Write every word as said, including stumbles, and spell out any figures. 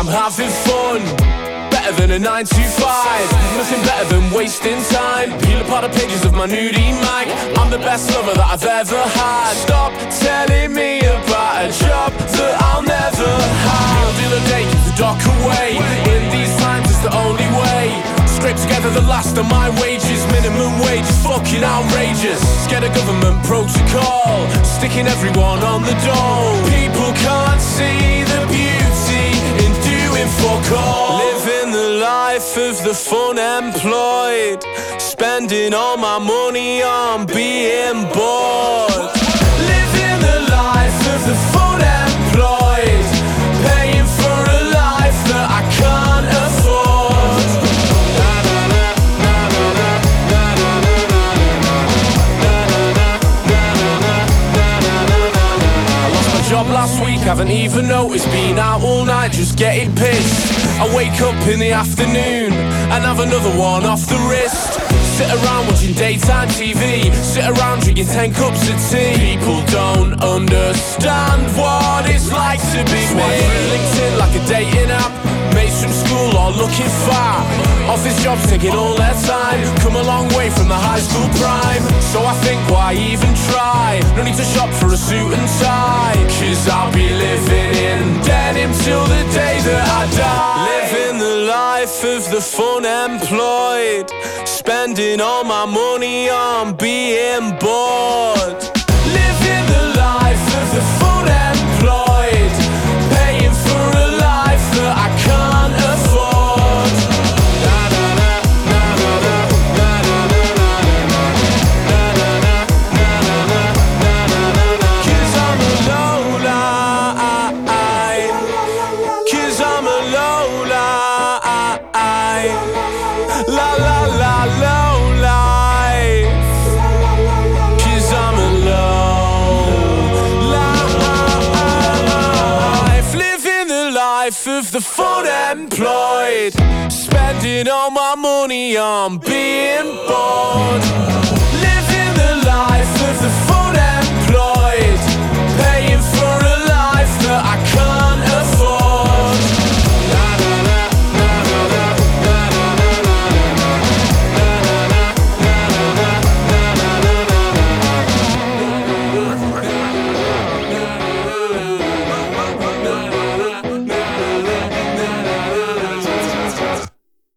I'm having fun, better than a nine to five. Nothing better than wasting time. Peel apart the pages of my nudie mag. I'm the best lover that I've ever had. Stop telling me about a job that I'll never have. Meal deal a day, keep the dock away. In these times it's the only way. Scrape together the last of my wages. Minimum wage is fucking outrageous. Scared of government protocol, sticking everyone on the dole. People can't see the beauty in doing fuck all. Living the life of the fun employed, spending all my money on being bored. Living the life of the fun employed, paying for a life that I can't afford. I lost my job last week, haven't even noticed. Been out all night just getting pissed. I wake up in the afternoon and have another one off the wrist. Sit around watching daytime T V, sit around drinking ten cups of tea. People don't understand what it's like to be me. Swipe through LinkedIn like a dating app. Mates from school all looking fat. Office jobs taking all their time. Come a long way from the high school prime. So I think why even try? No need to shop for a suit and tie, cause I'll be living in denim till the day that I die. Living the life of the fun employed, spending all my money on being bored. Living the life of the fun employed, paying for a life that I can't afford. Cause I'm a lowlife, cause I'm a lowlife. La la la low life, cause I'm a low life. Living the life of the fun employed, spending all my money on being bored. Living the life of the